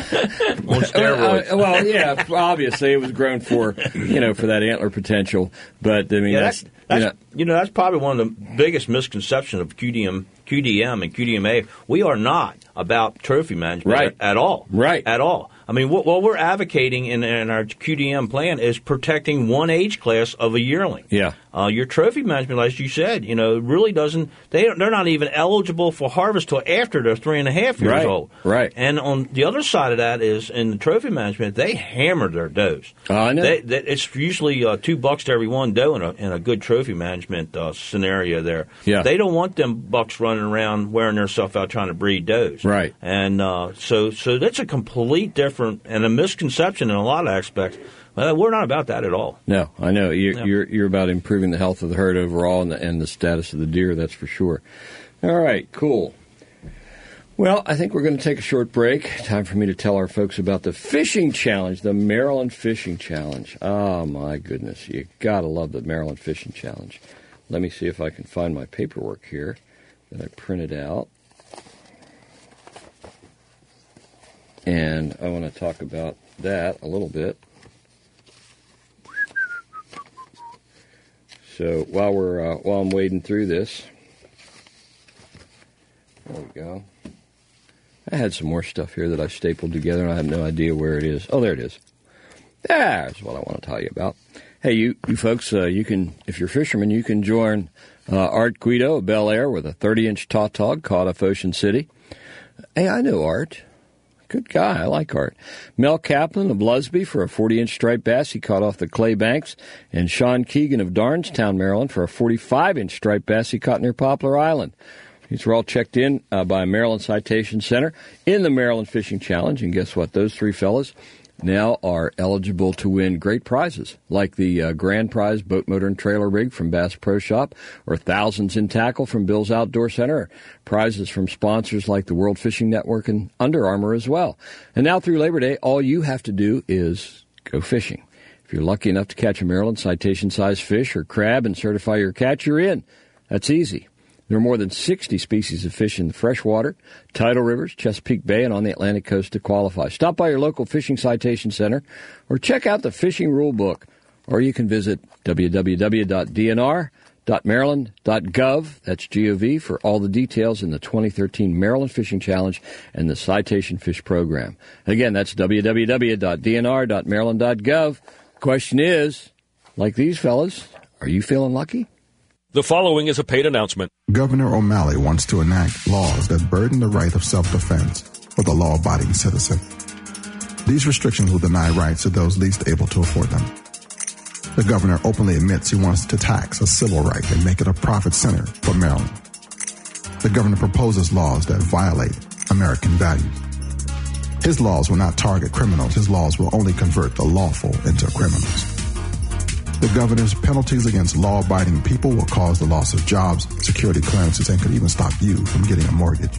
On steroids. Uh, well, yeah, obviously it was grown for, you know, for that antler potential. But, I mean, yeah, that's, that's, that's you know. You know, that's probably one of the biggest misconceptions of Q D M, Q D M and Q D M A. We are not about trophy management right. at, at all. Right. At all. I mean, what, what we're advocating in, in our Q D M plan is protecting one age class of a yearling. Yeah. Uh, your trophy management, as you said, you know, really doesn't, they, they're not even eligible for harvest till after they're three and a half years right. old. Right. And on the other side of that is in the trophy management, they hammer their does. Oh, I know. They, they, it's usually uh, two bucks to every one doe in a, in a good trophy management uh, scenario there. Yeah. They don't want them bucks running around wearing themselves out trying to breed does. Right. And uh, so, so that's a complete different and a misconception in a lot of aspects. Well, we're not about that at all. No, I know. You're, Yeah. you're, you're about improving the health of the herd overall and the, and the status of the deer, that's for sure. All right, cool. Well, I think we're going to take a short break. Time for me to tell our folks about the fishing challenge, the Maryland Fishing Challenge. Oh, my goodness. You got to love the Maryland Fishing Challenge. Let me see if I can find my paperwork here that I printed out. And I want to talk about that a little bit. So while we're uh, while I'm wading through this, there we go. I had some more stuff here that I stapled together, and I have no idea where it is. Oh, there it is. There's what I want to tell you about. Hey, you, you folks, uh, you can, if you're fishermen, you can join uh, Art Guido of Bel Air with a thirty-inch tautog caught off Ocean City. Hey, I know Art. Good guy. I like Art. Mel Kaplan of Lusby for a forty-inch striped bass he caught off the Clay Banks. And Sean Keegan of Darnestown, Maryland for a forty-five-inch striped bass he caught near Poplar Island. These were all checked in uh, by Maryland Citation Center in the Maryland Fishing Challenge. And guess what? Those three fellas now are eligible to win great prizes, like the uh, grand prize boat motor and trailer rig from Bass Pro Shop, or thousands in tackle from Bill's Outdoor Center, or prizes from sponsors like the World Fishing Network and Under Armour as well. And now through Labor Day, all you have to do is go fishing. If you're lucky enough to catch a Maryland citation-sized fish or crab and certify your catch, you're in. That's easy. There are more than sixty species of fish in the freshwater, tidal rivers, Chesapeake Bay, and on the Atlantic coast to qualify. Stop by your local fishing citation center or check out the fishing rule book. Or you can visit w w w dot d n r dot maryland dot gov, that's G O V, for all the details in the twenty thirteen Maryland Fishing Challenge and the Citation Fish Program. Again, that's w w w dot d n r dot maryland dot gov. Question is, like these fellas, are you feeling lucky? The following is a paid announcement. Governor O'Malley wants to enact laws that burden the right of self-defense for the law-abiding citizen. These restrictions will deny rights to those least able to afford them. The governor openly admits he wants to tax a civil right and make it a profit center for Maryland. The governor proposes laws that violate American values. His laws will not target criminals. His laws will only convert the lawful into criminals. The governor's penalties against law-abiding people will cause the loss of jobs, security clearances, and could even stop you from getting a mortgage.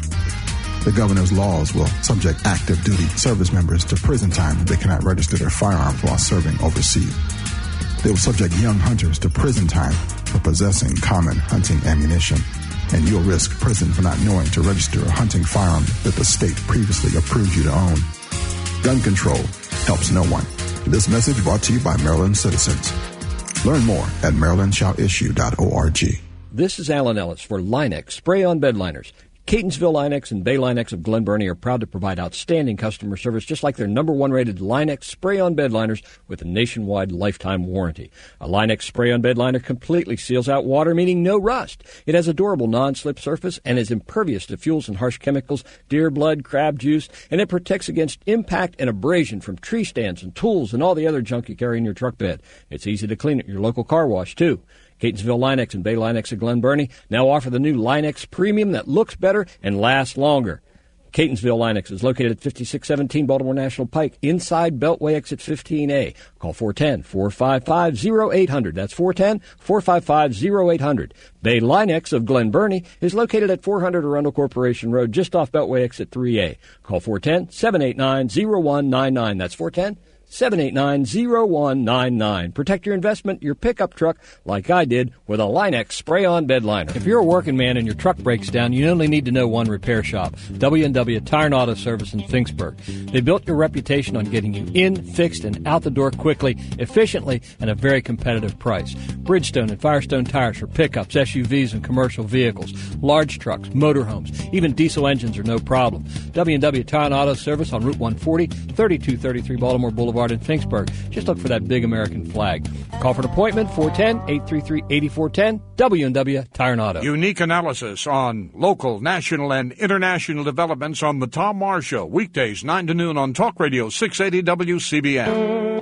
The governor's laws will subject active duty service members to prison time if they cannot register their firearms while serving overseas. They will subject young hunters to prison time for possessing common hunting ammunition, and you'll risk prison for not knowing to register a hunting firearm that the state previously approved you to own. Gun control helps no one. This message brought to you by Maryland citizens. Learn more at maryland shall issue dot org. This is Alan Ellis for Linex Spray-On Bed Liners. Catonsville Linex and Bay Linex of Glen Burnie are proud to provide outstanding customer service, just like their number one rated Linex spray-on bed liners with a nationwide lifetime warranty. A Linex spray-on bed liner completely seals out water, meaning no rust. It has a durable non-slip surface and is impervious to fuels and harsh chemicals, deer blood, crab juice, and it protects against impact and abrasion from tree stands and tools and all the other junk you carry in your truck bed. It's easy to clean at your local car wash, too. Catonsville Linex and Bay Linex of Glen Burnie now offer the new Linex Premium that looks better and lasts longer. Catonsville Linex is located at fifty-six seventeen Baltimore National Pike, inside Beltway exit fifteen A. Call four one zero, four five five, zero eight zero zero. That's four one zero, four five five, zero eight zero zero. Bay Linex of Glen Burnie is located at four hundred Arundel Corporation Road, just off Beltway exit three A. Call four one zero, seven eight nine, zero one nine nine. That's four one zero, seven eight nine, zero one nine nine. Protect your investment, your pickup truck, like I did with a Linex spray-on bed liner. If you're a working man and your truck breaks down, you only need to know one repair shop, W and W Tire and Auto Service in Finksburg. They built your reputation on getting you in, fixed, and out the door quickly, efficiently, and a very competitive price. Bridgestone and Firestone tires for pickups, S U Vs, and commercial vehicles, large trucks, motorhomes, even diesel engines are no problem. W and W Tire and Auto Service on Route one forty, thirty-two thirty-three Baltimore Boulevard in Finksburg. Just look for that big American flag. Call for an appointment, four one zero, eight three three, eight four one zero, W and W Tire and Auto. Unique analysis on local, national, and international developments on the Tom Marr Show. Weekdays, nine to noon on Talk Radio six eighty W C B M.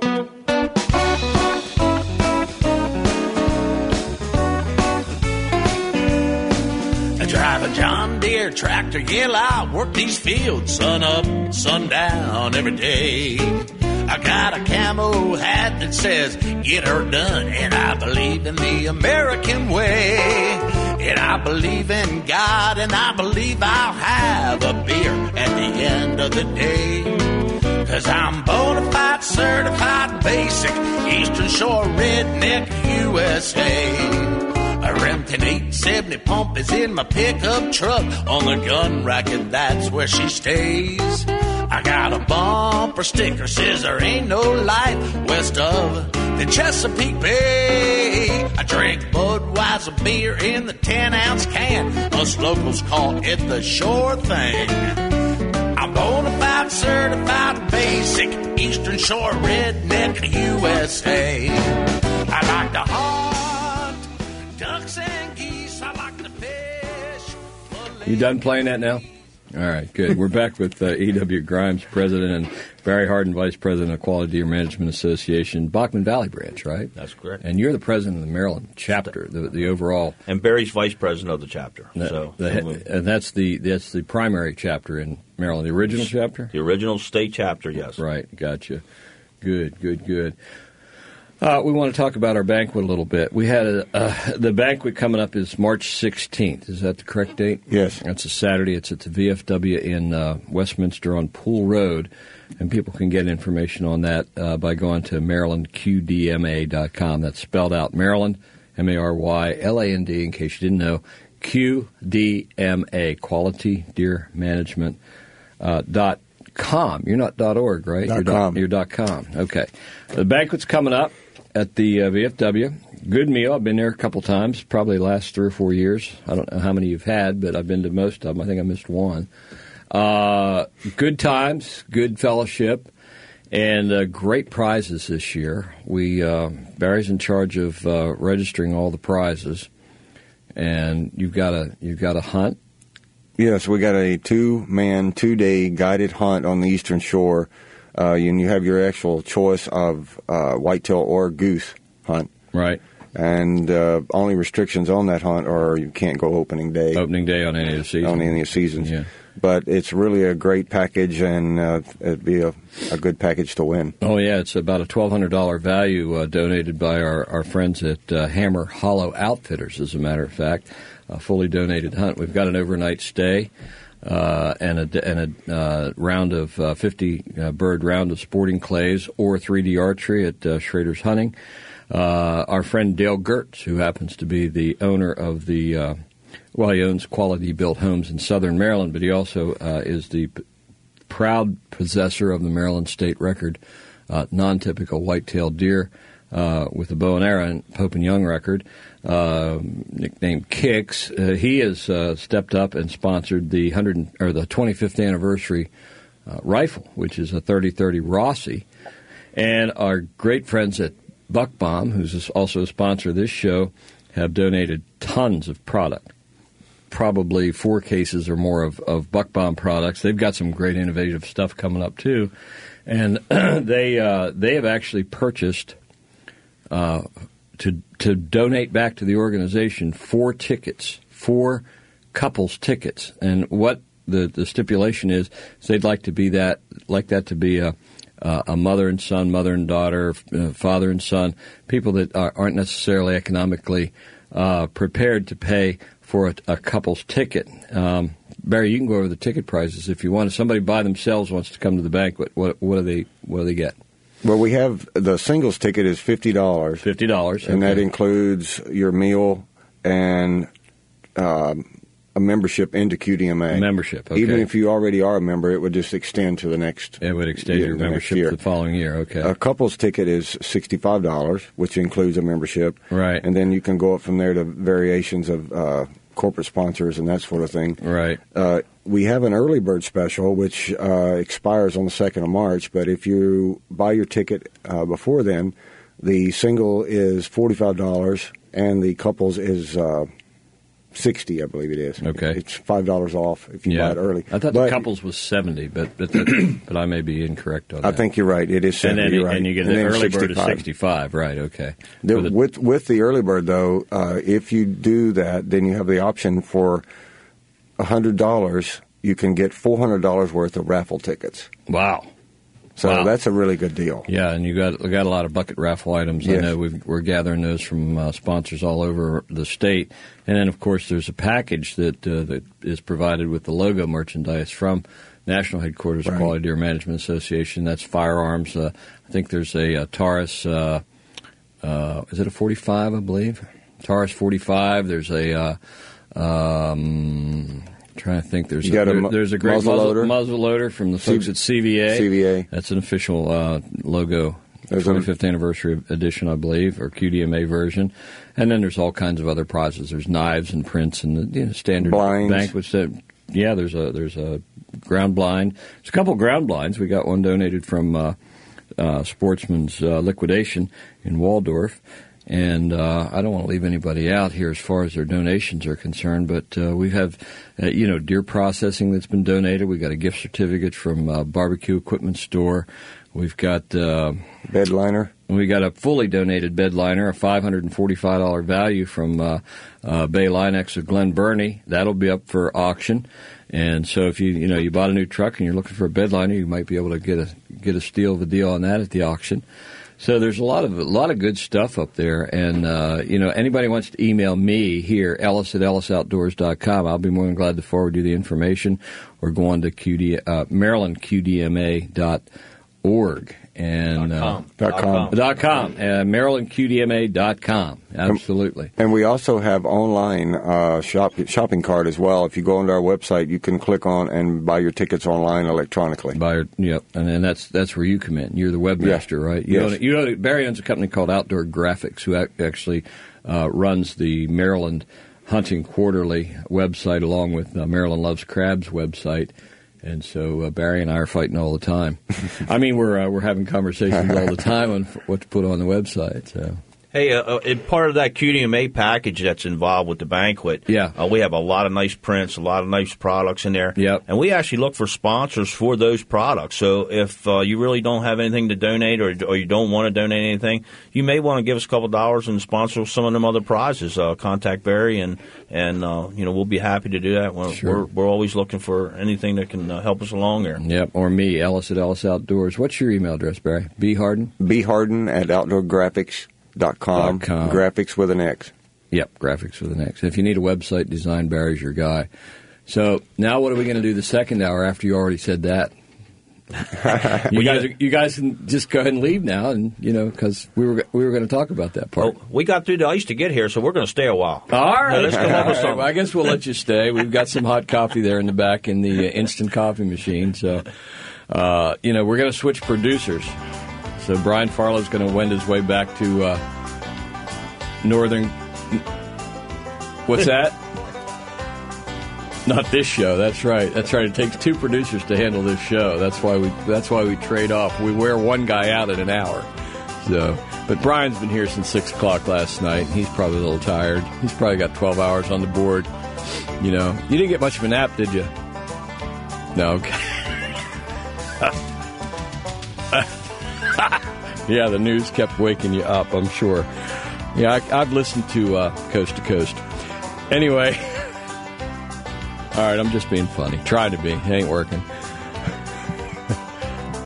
Drive a John Deere tractor, yell out, work these fields, sun up, sundown every day. I got a camo hat that says, get her done, and I believe in the American way. And I believe in God, and I believe I'll have a beer at the end of the day. Cause I'm bona fide, certified, basic, Eastern Shore redneck U S A. A Remington eight seventy pump is in my pickup truck. On the gun racket, that's where she stays. I got a bumper sticker, says there ain't no light west of the Chesapeake Bay. I drink Budweiser beer in the ten ounce can. Us locals call it the sure thing. I'm bona fide, certified, basic, Eastern Shore redneck U S A. You done playing that now? All right, good. We're back with uh, E W. Grimes, President, and Barry Hardin, Vice President of Quality Deer Management Association, Bachman Valley Branch, right? That's correct. And you're the President of the Maryland chapter, the, the overall. And Barry's Vice President of the chapter. The, so, the, and that's the that's the primary chapter in Maryland, the original chapter? The original state chapter, yes. Right, gotcha. Good, good, good. Uh, we want to talk about our banquet a little bit. We had a, uh, the banquet coming up is March sixteenth. Is that the correct date? Yes. That's a Saturday. It's at the V F W in uh, Westminster on Pool Road, and people can get information on that uh, by going to maryland q d m a dot com. That's spelled out Maryland, M A R Y L A N D, in case you didn't know, Q D M A, Quality Deer Management uh, dot com. You're not dot .org, right? Dot you're com. Dot, you're dot .com. Okay. The banquet's coming up at the uh, V F W. Good meal. I've been there a couple times, probably the last three or four years. I don't know how many you've had, but I've been to most of them. I think I missed one. Uh, good times, good fellowship, and uh, great prizes this year. We uh, Barry's in charge of uh, registering all the prizes, and you've got a you've got a hunt. Yes, we got a two-man, two-day guided hunt on the Eastern Shore. Uh, and you have your actual choice of uh, whitetail or goose hunt. Right. And uh, only restrictions on that hunt are you can't go opening day. Opening day on any of the seasons. On any of the seasons. Yeah. But it's really a great package, and uh, it'd be a, a good package to win. Oh, yeah. It's about a twelve hundred dollars value uh, donated by our, our friends at uh, Hammer Hollow Outfitters, as a matter of fact. A fully donated hunt. We've got an overnight stay. Uh, and a, and a uh, round of uh, fifty uh, bird round of sporting clays or three D archery at uh, Schrader's Hunting. Uh, our friend Dale Gertz, who happens to be the owner of the, uh, well, he owns Quality Built Homes in Southern Maryland, but he also uh, is the p- proud possessor of the Maryland state record, uh, non-typical white-tailed deer uh, with a bow and arrow, and Pope and Young record. Uh, nicknamed Kicks. Uh, he has uh, stepped up and sponsored the hundred or the twenty-fifth anniversary uh, rifle, which is a thirty thirty Rossi. And our great friends at Buck Bomb, who's also a sponsor of this show, have donated tons of product. Probably four cases or more of, of Buck Bomb products. They've got some great innovative stuff coming up too, and they uh, they have actually purchased. Uh, To, to donate back to the organization four tickets, four couples tickets, and what the, the stipulation is, is they'd like to be that, like that to be a, uh, a mother and son, mother and daughter, uh, father and son, people that are, aren't necessarily economically uh, prepared to pay for a, a couple's ticket. Um, Barry, you can go over the ticket prices if you want. If somebody by themselves wants to come to the banquet, what, what do they what do they get? Well, we have the singles ticket is fifty dollars. Fifty dollars, and okay. that includes your meal and um, a membership into Q D M A. Membership, okay. Even if you already are a member, it would just extend to the next. It would extend year, your the membership year. the following year. Okay. A couple's ticket is sixty-five dollars, which includes a membership. Right. And then you can go up from there to variations of uh, corporate sponsors and that sort of thing. Right. Uh, we have an early bird special, which uh, expires on the second of March, but if you buy your ticket uh, before then, the single is forty-five dollars and the couples is uh, sixty dollars, I believe it is. Okay. It's five dollars off if you yeah. buy it early. I thought but, the couples was seventy dollars, but but, the, but I may be incorrect on that. I think you're right. It is seventy and then, right. And you get and the early sixty-five. bird is sixty-five, right, okay. The, the, with, with the early bird, though, uh, if you do that, then you have the option for one hundred dollars. You can get four hundred dollars worth of raffle tickets. Wow. So wow. that's a really good deal. Yeah, and you got got a lot of bucket raffle items. Yes. I know we've, we're gathering those from uh, sponsors all over the state. And then, of course, there's a package that uh, that is provided with the logo merchandise from National Headquarters of Right. Quality Deer Management Association. That's firearms. Uh, I think there's a, a Taurus, uh, uh, is it a forty-five, I believe? Taurus forty-five. There's a... Uh, um, trying to think. There's You a, got a there, mu- there's a great muzzle muzzle, loader? muzzle loader from the folks C- at C V A. C V A. That's an official uh, logo. There's twenty-fifth anniversary edition, I believe, or Q D M A version. And then there's all kinds of other prizes. There's knives and prints and the you know, standard Blinds. banquets. That, yeah, there's a there's a ground blind. There's a couple ground blinds. We got one donated from uh, uh, Sportsman's uh, Liquidation in Waldorf. And uh, I don't want to leave anybody out here as far as their donations are concerned, but uh, we have, uh, you know, deer processing that's been donated. We got a gift certificate from uh, Barbecue Equipment Store. We've got uh, bed liner. We got a fully donated bed liner, a five hundred forty-five dollars value from uh, uh, Bay Linex of Glen Burnie. That'll be up for auction. And so if you you know you bought a new truck and you're looking for a bed liner, you might be able to get a get a steal of a deal on that at the auction. So there's a lot of a lot of good stuff up there, and uh, you know anybody wants to email me here, Ellis at ellis outdoors dot com. I'll be more than glad to forward you the information, or go on to Q D, uh, Maryland Q D M A dot org and dot com. Uh, dot com dot com uh, Maryland Q D M A dot com. Absolutely. And we also have online uh, shop, shopping cart as well. If you go onto our website, you can click on and buy your tickets online electronically. Buy your, yep, and then that's that's where you come in. You're the webmaster, yeah. right? You yes. know, you know, Barry owns a company called Outdoor Graphics, who actually uh, runs the Maryland Hunting Quarterly website, along with uh, Maryland Loves Crabs website. And so uh, Barry and I are fighting all the time. I mean, we're uh, we're having conversations all the time on what to put on the website. So. Hey, uh, uh, part of that Q D M A package that's involved with the banquet, yeah, uh, we have a lot of nice prints, a lot of nice products in there. Yep. And we actually look for sponsors for those products. So if uh, you really don't have anything to donate, or, or you don't want to donate anything, you may want to give us a couple of dollars and sponsor some of them other prizes. Uh, contact Barry, and and uh, you know we'll be happy to do that. We're sure. we're, we're always looking for anything that can uh, help us along there. Yep. Or me, Ellis at Ellis Outdoors. What's your email address, Barry? B Harden. B Harden at outdoor graphics. Dot com, Dot com. Graphics with an X. Yep, graphics with an X. If you need a website design, Barry's your guy. So now what are we going to do the second hour after you already said that? you guys, you guys can just go ahead and leave now, and you know because we were we were going to talk about that part. Well, we got through the ice to get here, so we're going to stay a while. All right, now, let's come up with All right. Well, I guess we'll let you stay. We've got some hot coffee there in the back in the uh, instant coffee machine. So uh, you know we're going to switch producers. So Brian Farlow's going to wend his way back to uh, northern. What's that? Not this show. That's right. That's right. It takes two producers to handle this show. That's why we. That's why we trade off. We wear one guy out at an hour. So, but Brian's been here since six o'clock last night. He's probably a little tired. He's probably got twelve hours on the board. You know, you didn't get much of a nap, did you? No. Okay. Yeah, the news kept waking you up, I'm sure. Yeah, I, I've listened to uh, Coast to Coast. Anyway, all right, I'm just being funny. Trying to be. It ain't working.